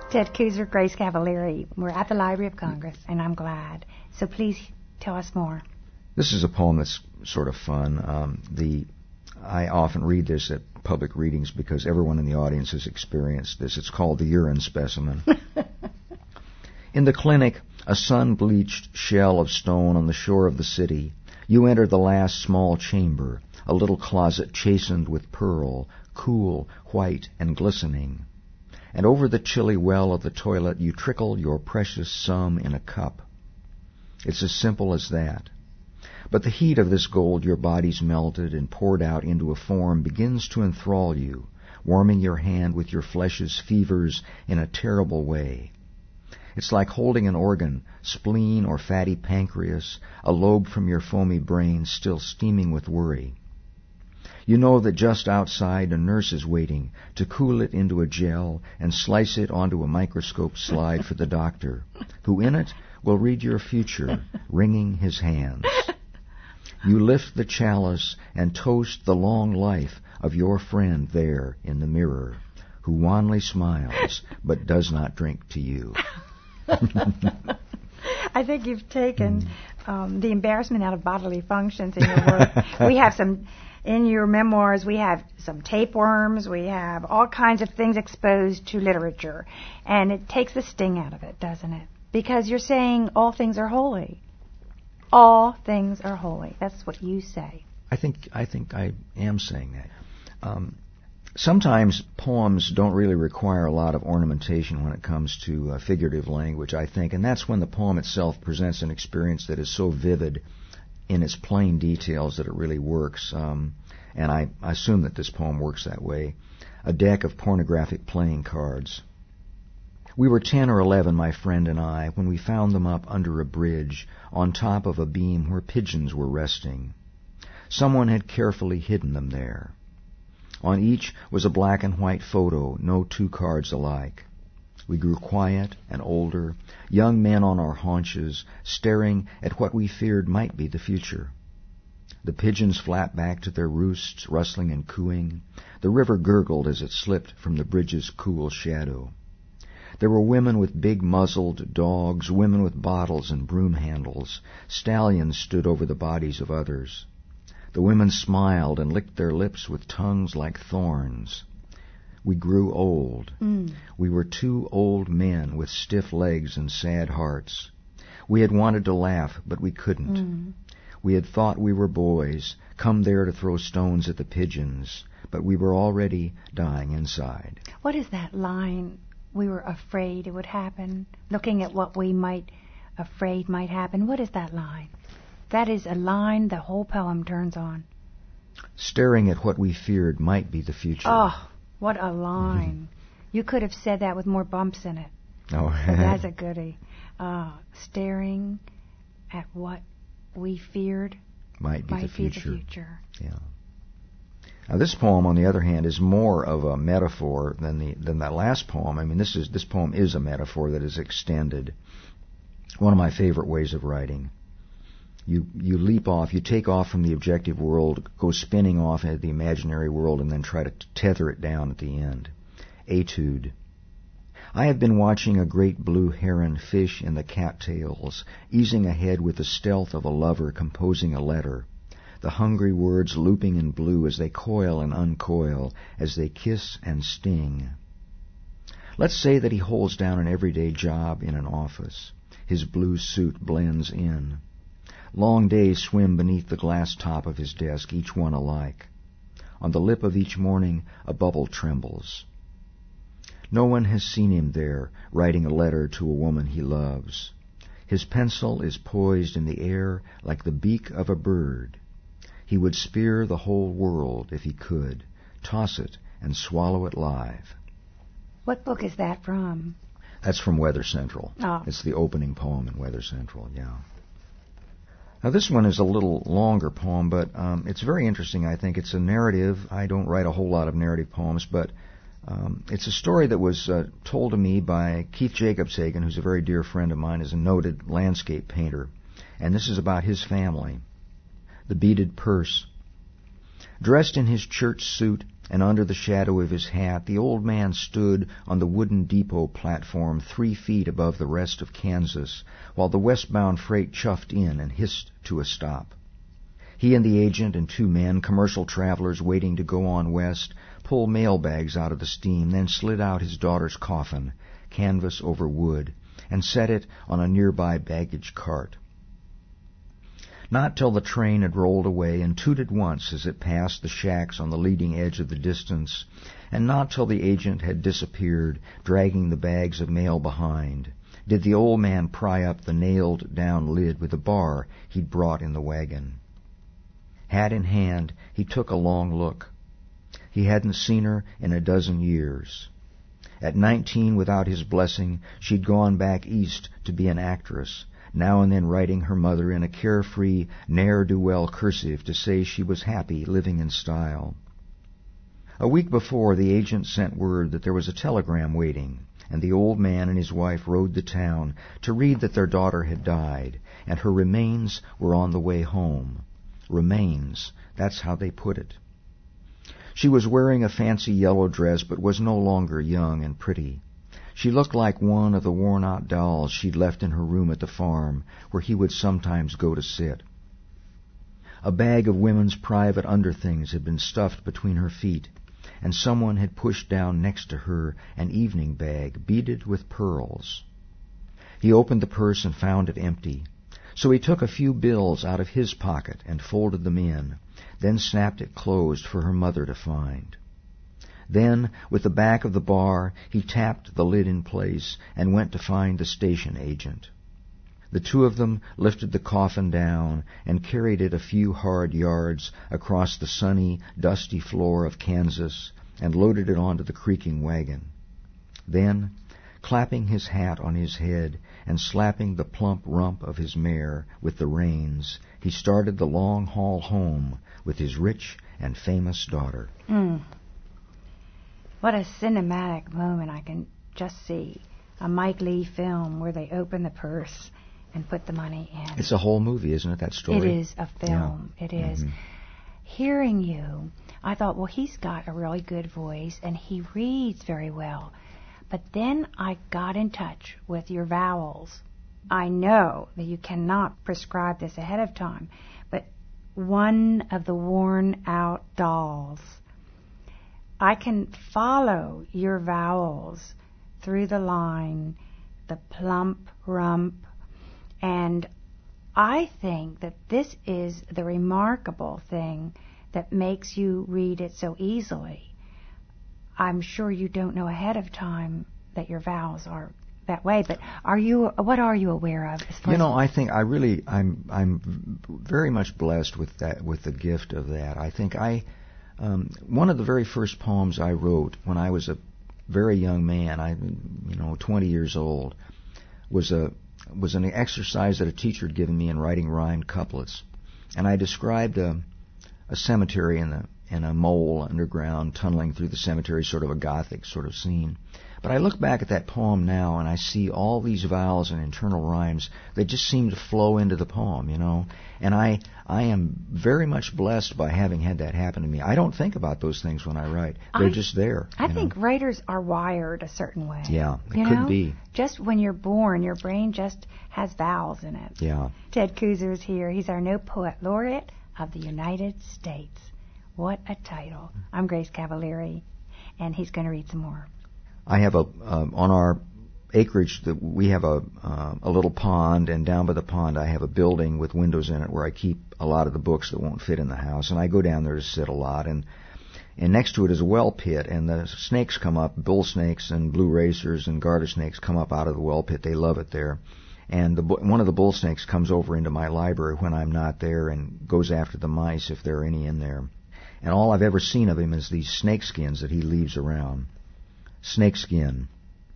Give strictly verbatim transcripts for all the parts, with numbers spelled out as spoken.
Ted Kooser, Grace Cavalieri. We're at the Library of Congress, and I'm glad. So please tell us more. This is a poem that's sort of fun. Um, the I often read this at public readings because everyone in the audience has experienced this. It's called The Urine Specimen. In the clinic, a sun-bleached shell of stone on the shore of the city, you enter the last small chamber, a little closet chastened with pearl, cool, white, and glistening. And over the chilly well of the toilet you trickle your precious sum in a cup. It's as simple as that. But the heat of this gold your body's melted and poured out into a form begins to enthrall you, warming your hand with your flesh's fevers in a terrible way. It's like holding an organ, spleen or fatty pancreas, a lobe from your foamy brain still steaming with worry. You know that just outside a nurse is waiting to cool it into a gel and slice it onto a microscope slide for the doctor, who in it will read your future, wringing his hands. You lift the chalice and toast the long life of your friend there in the mirror, who wanly smiles but does not drink to you. I think you've taken um, the embarrassment out of bodily functions in your work. We have some... In your memoirs, we have some tapeworms, we have all kinds of things exposed to literature. And it takes the sting out of it, doesn't it? Because you're saying all things are holy. All things are holy. That's what you say. I think I think I am saying that. Um, sometimes poems don't really require a lot of ornamentation when it comes to uh, figurative language, I think. And that's when the poem itself presents an experience that is so vivid in its plain details that it really works. Um, and I, I assume that this poem works that way. A deck of pornographic playing cards. We were ten or eleven, my friend and I, when we found them up under a bridge on top of a beam where pigeons were resting. Someone had carefully hidden them there. On each was a black and white photo, no two cards alike. We grew quiet and older, young men on our haunches, staring at what we feared might be the future. The pigeons flapped back to their roosts, rustling and cooing. The river gurgled as it slipped from the bridge's cool shadow. There were women with big-muzzled dogs, women with bottles and broom handles. Stallions stood over the bodies of others. The women smiled and licked their lips with tongues like thorns. We grew old. Mm. We were two old men with stiff legs and sad hearts. We had wanted to laugh, but we couldn't. Mm. We had thought we were boys, come there to throw stones at the pigeons, but we were already dying inside. What is that line? We were afraid it would happen, looking at what we might afraid might happen. What is that line? That is a line the whole poem turns on. Staring at what we feared might be the future. Oh, what a line. Mm-hmm. You could have said that with more bumps in it. Oh, that's a goodie. Uh, staring at what we feared might be, might the, be future. the future. Yeah. Now, this poem, on the other hand, is more of a metaphor than the than that last poem. I mean, this is this poem is a metaphor that is extended. One of my favorite ways of writing. You you leap off, you take off from the objective world, go spinning off into the imaginary world, and then try to tether it down at the end. Etude. I have been watching a great blue heron fish in the cattails, easing ahead with the stealth of a lover composing a letter, the hungry words looping in blue as they coil and uncoil, as they kiss and sting. Let's say that he holds down an everyday job in an office. His blue suit blends in. Long days swim beneath the glass top of his desk, each one alike. On the lip of each morning, a bubble trembles. No one has seen him there, writing a letter to a woman he loves. His pencil is poised in the air like the beak of a bird. He would spear the whole world if he could, toss it and swallow it live. What book is that from? That's from Weather Central. Oh. It's the opening poem in Weather Central, yeah. Now, this one is a little longer poem, but um, it's very interesting, I think. It's a narrative. I don't write a whole lot of narrative poems, but um, it's a story that was uh, told to me by Keith Jacobshagen, who's a very dear friend of mine, is a noted landscape painter. And this is about his family. The Beaded Purse. Dressed in his church suit, and under the shadow of his hat the old man stood on the wooden depot platform three feet above the rest of Kansas, while the westbound freight chuffed in and hissed to a stop. He and the agent and two men, commercial travelers waiting to go on west, pulled mail bags out of the steam, then slid out his daughter's coffin, canvas over wood, and set it on a nearby baggage cart. Not till the train had rolled away and tooted once as it passed the shacks on the leading edge of the distance, and not till the agent had disappeared, dragging the bags of mail behind, did the old man pry up the nailed-down lid with the bar he'd brought in the wagon. Hat in hand, he took a long look. He hadn't seen her in a dozen years. At nineteen, without his blessing, she'd gone back east to be an actress, now and then writing her mother in a carefree, ne'er-do-well cursive to say she was happy living in style. A week before, the agent sent word that there was a telegram waiting, and the old man and his wife rode to town to read that their daughter had died, and her remains were on the way home. Remains, that's how they put it. She was wearing a fancy yellow dress, but was no longer young and pretty. She looked like one of the worn-out dolls she'd left in her room at the farm, where he would sometimes go to sit. A bag of women's private underthings had been stuffed between her feet, and someone had pushed down next to her an evening bag beaded with pearls. He opened the purse and found it empty, so he took a few bills out of his pocket and folded them in, then snapped it closed for her mother to find. Then, with the back of the bar, he tapped the lid in place and went to find the station agent. The two of them lifted the coffin down and carried it a few hard yards across the sunny, dusty floor of Kansas and loaded it onto the creaking wagon. Then, clapping his hat on his head and slapping the plump rump of his mare with the reins, he started the long haul home with his rich and famous daughter. Mm. What a cinematic moment. I can just see a Mike Leigh film where they open the purse and put the money in. It's a whole movie, isn't it, that story? It is a film. Yeah. It is. Mm-hmm. Hearing you, I thought, well, he's got a really good voice and he reads very well. But then I got in touch with your vowels. I know that you cannot prescribe this ahead of time, but one of the worn-out dolls, I can follow your vowels through the line, the plump, rump, and I think that this is the remarkable thing that makes you read it so easily. I'm sure you don't know ahead of time that your vowels are that way, but are you? What are you aware of? As far you know, I think I really, I'm, I'm very much blessed with that, with the gift of that. I think I, um, one of the very first poems I wrote when I was a very young man, I, you know, twenty years old, was a was an exercise that a teacher had given me in writing rhymed couplets, and I described a, a cemetery in the and a mole underground tunneling through the cemetery, sort of a gothic sort of scene. But I look back at that poem now and I see all these vowels and internal rhymes that just seem to flow into the poem, you know. And I I am very much blessed by having had that happen to me. I don't think about those things when I write. They're I, just there. I think know? writers are wired a certain way. Yeah, it you could know? be. Just when you're born, your brain just has vowels in it. Yeah. Ted Kooser's here. He's our No Poet Laureate of the United States. What a title. I'm Grace Cavalieri, and he's going to read some more. I have a, uh, on our acreage, that we have a uh, a little pond, and down by the pond I have a building with windows in it where I keep a lot of the books that won't fit in the house, and I go down there to sit a lot, and and next to it is a well pit, and the snakes come up, bull snakes and blue racers and garter snakes come up out of the well pit. They love it there. And the, one of the bull snakes comes over into my library when I'm not there and goes after the mice if there are any in there. And all I've ever seen of him is these snake skins that he leaves around. Snakeskin.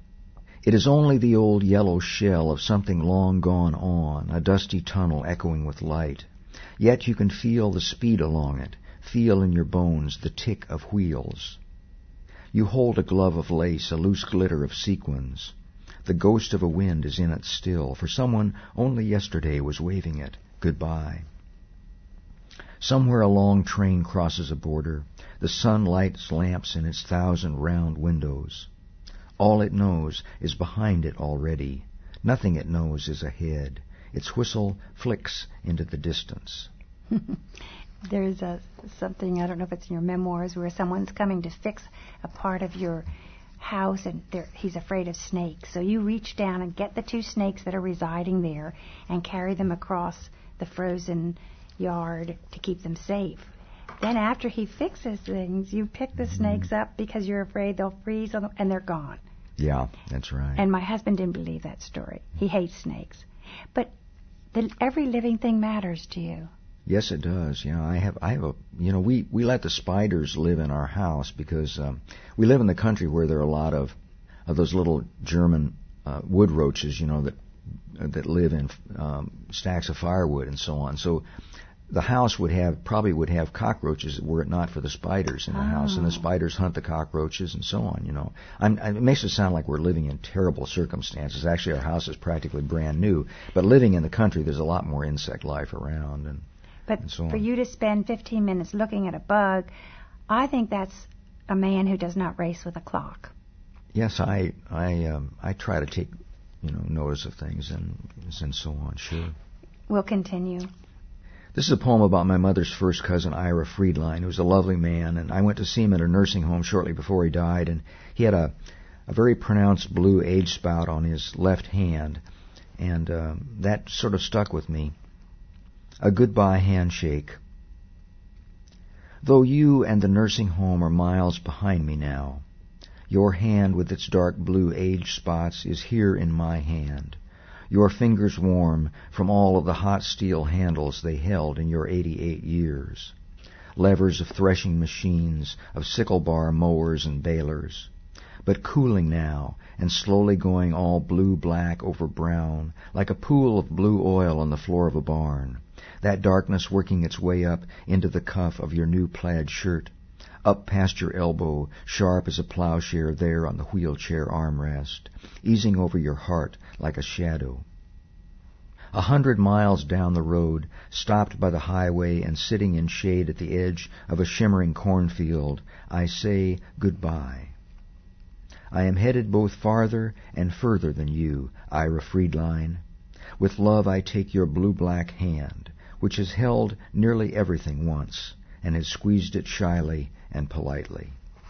It is only the old yellow shell of something long gone on, a dusty tunnel echoing with light. Yet you can feel the speed along it, feel in your bones the tick of wheels. You hold a glove of lace, a loose glitter of sequins. The ghost of a wind is in it still, for someone only yesterday was waving it goodbye. Somewhere a long train crosses a border. The sun lights lamps in its thousand round windows. All it knows is behind it already. Nothing it knows is ahead. Its whistle flicks into the distance. There's a, something, I don't know if it's in your memoirs, where someone's coming to fix a part of your house and he's afraid of snakes. So you reach down and get the two snakes that are residing there and carry them across the frozen yard to keep them safe. Then after he fixes things, you pick the snakes up because you're afraid they'll freeze on them, and they're gone. Yeah, that's right. And my husband didn't believe that story. He hates snakes. But the, every living thing matters to you. Yes, it does. You know, I have, I have a, you know, we, we let the spiders live in our house because um, we live in the country where there are a lot of, of those little German uh, wood roaches, you know, that that live in um, stacks of firewood and so on. So the house would have, probably would have cockroaches were it not for the spiders in the oh. house, and the spiders hunt the cockroaches and so on, you know. I'm, it makes it sound like we're living in terrible circumstances. Actually, our house is practically brand new, but living in the country, there's a lot more insect life around. And But and so for on. you to spend fifteen minutes looking at a bug, I think that's a man who does not race with a clock. Yes, I I um, I try to take, you know, notice of things and and so on. Sure. We'll continue. This is a poem about my mother's first cousin, Ira Friedline, who was a lovely man, and I went to see him at a nursing home shortly before he died, and he had a a very pronounced blue age spot on his left hand, and um, that sort of stuck with me. A goodbye handshake. Though you and the nursing home are miles behind me now, your hand with its dark blue age spots is here in my hand. Your fingers warm from all of the hot steel handles they held in your eighty-eight years. Levers of threshing machines, of sickle bar mowers and balers. But cooling now, and slowly going all blue-black over brown, like a pool of blue oil on the floor of a barn. That darkness working its way up into the cuff of your new plaid shirt, up past your elbow, sharp as a plowshare there on the wheelchair armrest, easing over your heart like a shadow. A hundred miles down the road, stopped by the highway and sitting in shade at the edge of a shimmering cornfield, I say goodbye. I am headed both farther and further than you, Ira Friedline. With love I take your blue-black hand, which has held nearly everything once, and has squeezed it shyly and politely.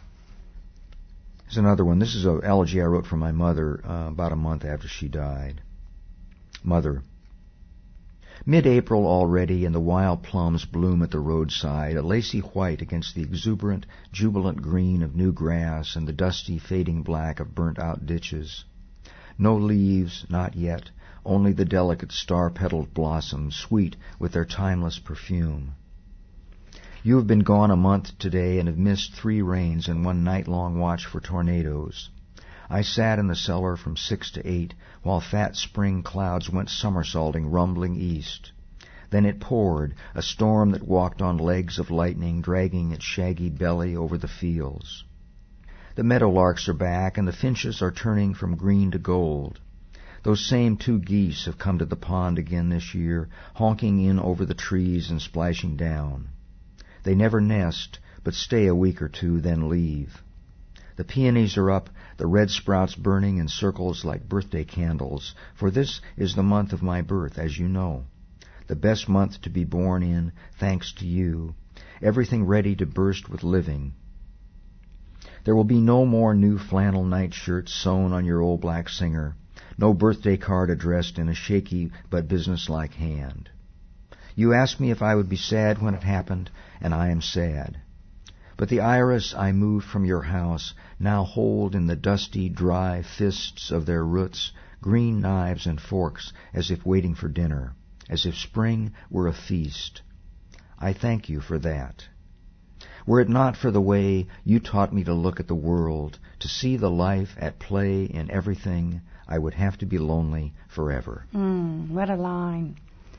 Here's another one. This is an elegy I wrote for my mother uh, about a month after she died. Mother. Mid-April already, and the wild plums bloom at the roadside, a lacy white against the exuberant, jubilant green of new grass and the dusty, fading black of burnt-out ditches. No leaves, not yet, only the delicate star-petaled blossoms, sweet with their timeless perfume. You have been gone a month today and have missed three rains and one night-long watch for tornadoes. I sat in the cellar from six to eight while fat spring clouds went somersaulting, rumbling east. Then it poured, a storm that walked on legs of lightning, dragging its shaggy belly over the fields. The meadowlarks are back, and the finches are turning from green to gold. Those same two geese have come to the pond again this year, honking in over the trees and splashing down. They never nest, but stay a week or two, then leave. The peonies are up, the red sprouts burning in circles like birthday candles, for this is the month of my birth, as you know. The best month to be born in, thanks to you. Everything ready to burst with living. There will be no more new flannel nightshirts sewn on your old black singer, no birthday card addressed in a shaky but businesslike hand. You asked me if I would be sad when it happened, and I am sad. But the iris I moved from your house now hold in the dusty, dry fists of their roots green knives and forks as if waiting for dinner, as if spring were a feast. I thank you for that. Were it not for the way you taught me to look at the world, to see the life at play in everything, I would have to be lonely forever. Mm, what a line.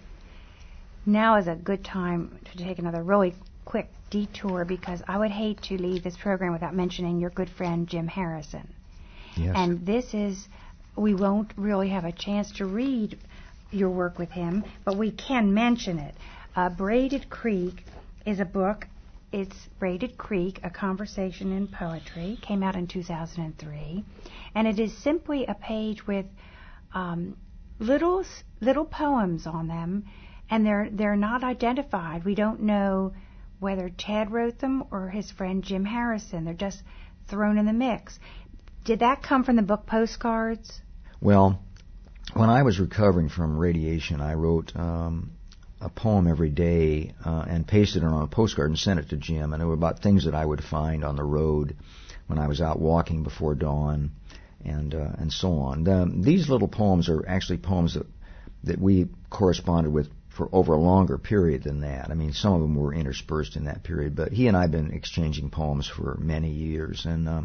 Now is a good time to take another really quick detour, because I would hate to leave this program without mentioning your good friend Jim Harrison. Yes. And this is, we won't really have a chance to read your work with him, but we can mention it. Uh, Braided Creek is a book. It's Braided Creek, A Conversation in Poetry. Came out in two thousand three. And it is simply a page with um, little little poems on them, and they're they're not identified. We don't know whether Ted wrote them or his friend Jim Harrison. They're just thrown in the mix. Did that come from the book Postcards? Well, when I was recovering from radiation, I wrote um, a poem every day uh, and pasted it on a postcard and sent it to Jim. And it was about things that I would find on the road when I was out walking before dawn, and uh, and so on. The, these little poems are actually poems that that we corresponded with for over a longer period than that. I mean, some of them were interspersed in that period, but he and I have been exchanging poems for many years, and um,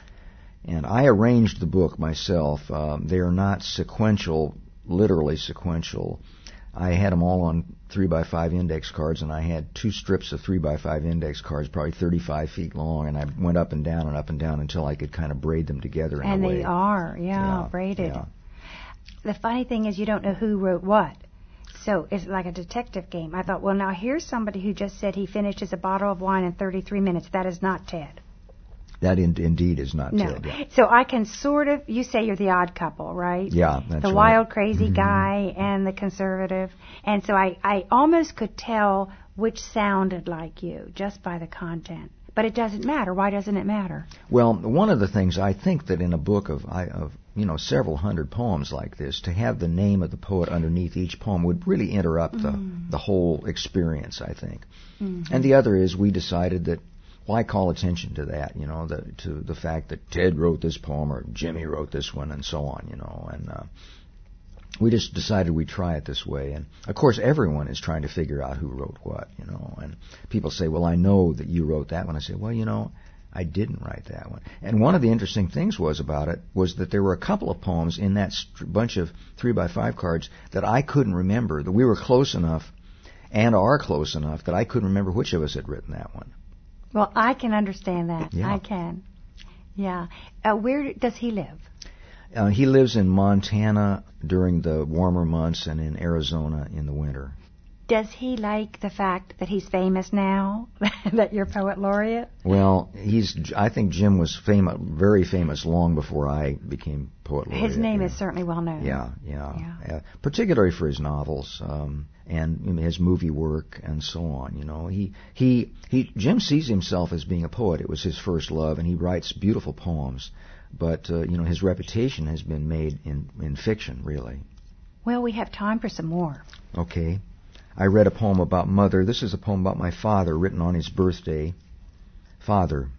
and I arranged the book myself. Um, they are not sequential, literally sequential. I had them all on three by five index cards, and I had two strips of three by five index cards, probably thirty-five feet long, and I went up and down and up and down until I could kind of braid them together in and a way. And they are, yeah, yeah braided. Yeah. The funny thing is you don't know who wrote what. So it's like a detective game. I thought, well, now here's somebody who just said he finishes a bottle of wine in thirty-three minutes. That is not Ted. That in, indeed is not no. Ted. Yeah. So I can sort of, you say you're the odd couple, right? Yeah, that's The right. wild, crazy mm-hmm. guy and the conservative. And so I, I almost could tell which sounded like you just by the content. But it doesn't matter. Why doesn't it matter? Well, one of the things I think that in a book of, of you know, several hundred poems like this, to have the name of the poet underneath each poem would really interrupt mm. the, the whole experience, I think. Mm-hmm. And the other is we decided that why call attention to that, you know, the, to the fact that Ted wrote this poem or Jimmy wrote this one and so on, you know, and uh, we just decided we'd try it this way. And, of course, everyone is trying to figure out who wrote what, you know, and people say, well, I know that you wrote that one. I say, well, you know, I didn't write that one. And one of the interesting things was about it was that there were a couple of poems in that st- bunch of three by five cards that I couldn't remember, that we were close enough and are close enough that I couldn't remember which of us had written that one. Well, I can understand that. Yeah. I can. Yeah. Uh, where does he live? Uh, he lives in Montana during the warmer months and in Arizona in the winter. Does he like the fact that he's famous now, that you're poet laureate? Well, he's. I think Jim was famous, very famous, long before I became poet laureate. His name yeah. is certainly well known. Yeah, yeah. yeah. Uh, particularly for his novels um, and you know, his movie work and so on. You know, he he he. Jim sees himself as being a poet. It was his first love, and he writes beautiful poems. But uh, you know, his reputation has been made in in fiction, really. Well, we have time for some more. Okay. I read a poem about Mother. This is a poem about my father, written on his birthday. Father,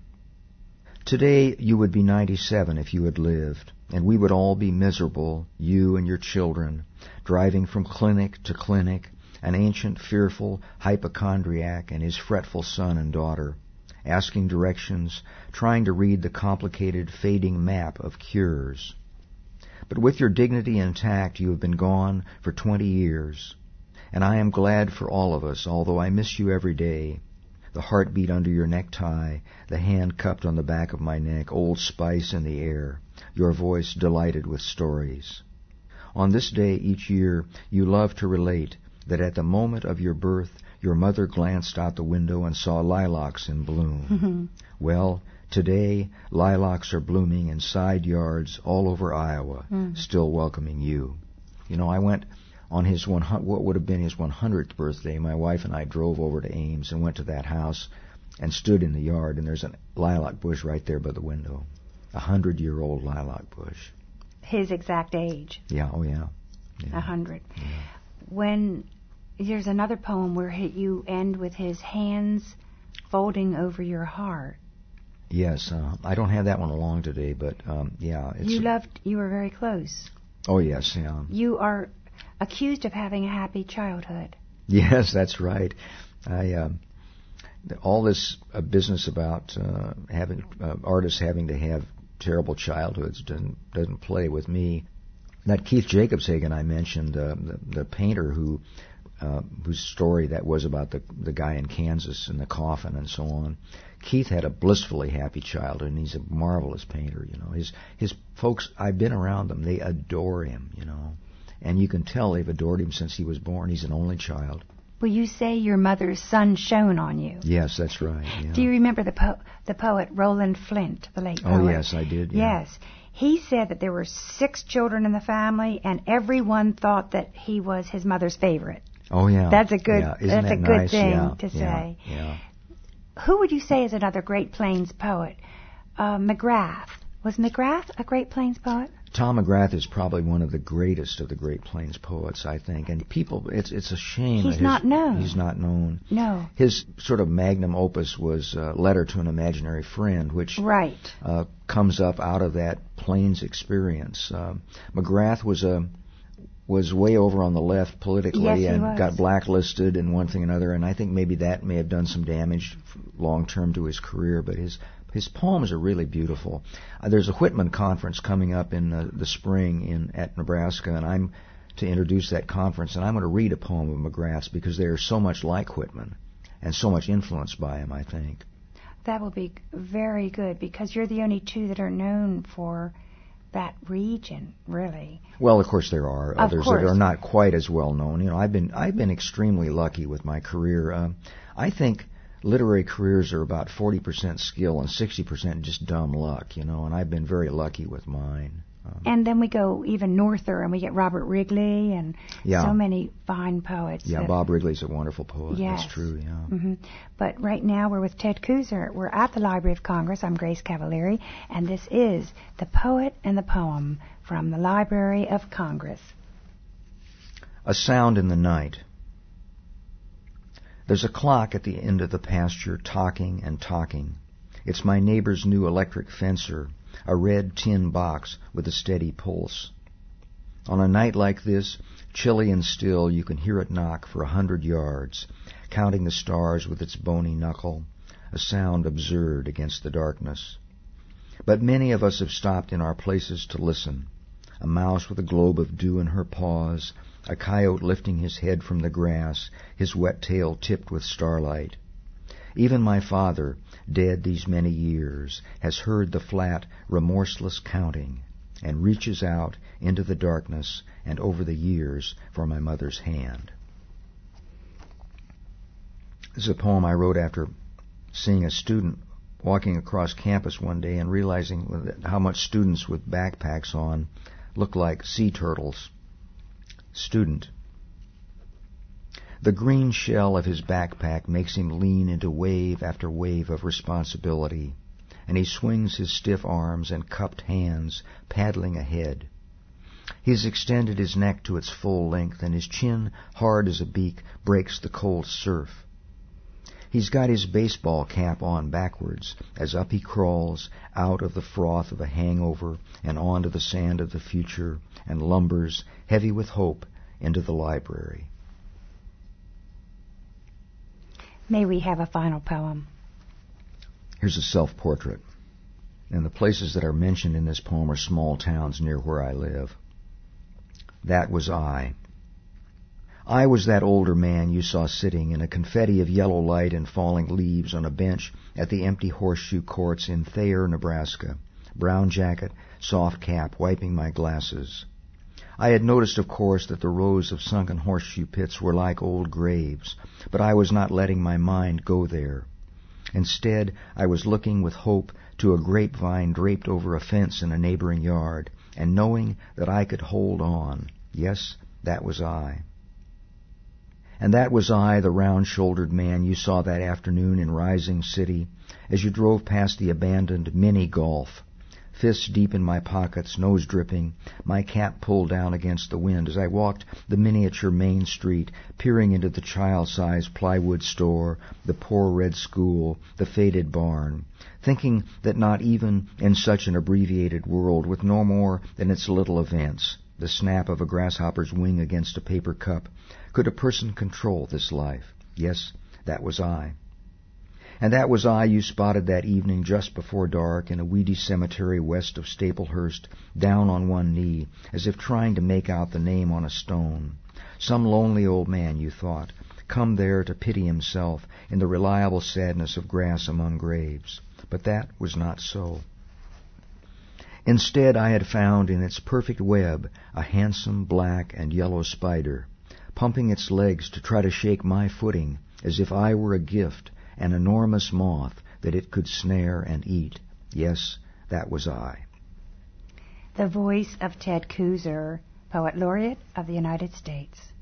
today you would be ninety-seven if you had lived, and we would all be miserable, you and your children, driving from clinic to clinic, an ancient, fearful hypochondriac and his fretful son and daughter, asking directions, trying to read the complicated, fading map of cures. But with your dignity intact, you have been gone for twenty years. And I am glad for all of us, although I miss you every day. The heartbeat under your necktie, the hand cupped on the back of my neck, Old Spice in the air, your voice delighted with stories. On this day each year, you love to relate that at the moment of your birth, your mother glanced out the window and saw lilacs in bloom. Mm-hmm. Well, today, lilacs are blooming in side yards all over Iowa, mm. still welcoming you. You know, I went... On his one, what would have been his one hundredth birthday, my wife and I drove over to Ames and went to that house and stood in the yard, and there's a lilac bush right there by the window, a hundred-year-old lilac bush. His exact age. Yeah, oh yeah. A yeah. hundred. Yeah. When there's another poem where he, you end with his hands folding over your heart. Yes, uh, I don't have that one along today, but um, yeah. It's, you loved, you were very close. Oh yes, yeah. You are accused of having a happy childhood. Yes, that's right. I uh, all this uh, business about uh, having uh, artists having to have terrible childhoods doesn't doesn't play with me. That Keith Jacobshagen I mentioned, uh, the the painter who uh, whose story that was about the the guy in Kansas and the coffin and so on. Keith had a blissfully happy childhood, and he's a marvelous painter. You know, his his folks. I've been around them; they adore him. You know. And you can tell they've adored him since he was born. He's an only child. Well, you say your mother's sun shone on you. Yes, that's right. Yeah. Do you remember the po- the poet Roland Flint, the late poet? Oh, yes, I did. Yeah. Yes. He said that there were six children in the family, and everyone thought that he was his mother's favorite. Oh, yeah. That's a good. Yeah. Isn't that's that a good nice? thing Yeah. to yeah. say. Yeah. Who would you say is another Great Plains poet? Uh, McGrath. Was McGrath a Great Plains poet? Tom McGrath is probably one of the greatest of the Great Plains poets, I think. And people, it's it's a shame. He's that his, not known. He's not known. No. His sort of magnum opus was uh, Letter to an Imaginary Friend, which right. uh, comes up out of that Plains experience. Um, McGrath was a was way over on the left politically yes, he and was. got blacklisted and one thing and another, and I think maybe that may have done some damage long term to his career, but his his poems are really beautiful. Uh, there's a Whitman conference coming up in uh, the spring in at Nebraska, and I'm to introduce that conference, and I'm going to read a poem of McGrath's because they are so much like Whitman and so much influenced by him, I think. That will be very good because you're the only two that are known for that region, really. Well, of course there are Of others course. that are not quite as well known. You know, I've been I've been extremely lucky with my career. Um, I think literary careers are about forty percent skill and sixty percent just dumb luck, you know, and I've been very lucky with mine. Um, And then we go even norther and we get Robert Wrigley and yeah. so many fine poets. Yeah, that, Bob Wrigley's a wonderful poet. Yes. That's true, yeah. Mm-hmm. But right now we're with Ted Kooser. We're at the Library of Congress. I'm Grace Cavalieri, and this is The Poet and the Poem from the Library of Congress. A sound in the night. There's a clock at the end of the pasture talking and talking. It's my neighbor's new electric fencer, a red tin box with a steady pulse. On a night like this, chilly and still, you can hear it knock for a hundred yards, counting the stars with its bony knuckle, a sound absurd against the darkness. But many of us have stopped in our places to listen. A mouse with a globe of dew in her paws, a coyote lifting his head from the grass, his wet tail tipped with starlight. Even my father, dead these many years, has heard the flat, remorseless counting, and reaches out into the darkness and over the years for my mother's hand. This is a poem I wrote after seeing a student walking across campus one day and realizing how much students with backpacks on look like sea turtles. Student. The green shell of his backpack makes him lean into wave after wave of responsibility, and he swings his stiff arms and cupped hands, paddling ahead. He's extended his neck to its full length, and his chin, hard as a beak, breaks the cold surf. He's got his baseball cap on backwards as up he crawls out of the froth of a hangover and onto the sand of the future and lumbers, heavy with hope, into the library. May we have a final poem? Here's a self-portrait. And the places that are mentioned in this poem are small towns near where I live. That was I. I was that older man you saw sitting in a confetti of yellow light and falling leaves on a bench at the empty horseshoe courts in Thayer, Nebraska. Brown jacket, soft cap, wiping my glasses. I had noticed, of course, that the rows of sunken horseshoe pits were like old graves, but I was not letting my mind go there. Instead, I was looking with hope to a grapevine draped over a fence in a neighboring yard, and knowing that I could hold on. Yes, that was I. And that was I, the round-shouldered man you saw that afternoon in Rising City, as you drove past the abandoned mini-golf. Fists deep in my pockets, nose dripping, my cap pulled down against the wind as I walked the miniature Main Street, peering into the child-sized plywood store, the poor red school, the faded barn, thinking that not even in such an abbreviated world with no more than its little events, the snap of a grasshopper's wing against a paper cup, could a person control this life. Yes, that was I. And that was I you spotted that evening just before dark in a weedy cemetery west of Staplehurst, down on one knee, as if trying to make out the name on a stone. Some lonely old man, you thought, come there to pity himself in the reliable sadness of grass among graves. But that was not so. Instead, I had found in its perfect web a handsome black and yellow spider, pumping its legs to try to shake my footing, as if I were a gift, an enormous moth that it could snare and eat. Yes, that was I. The voice of Ted Kooser, Poet Laureate of the United States.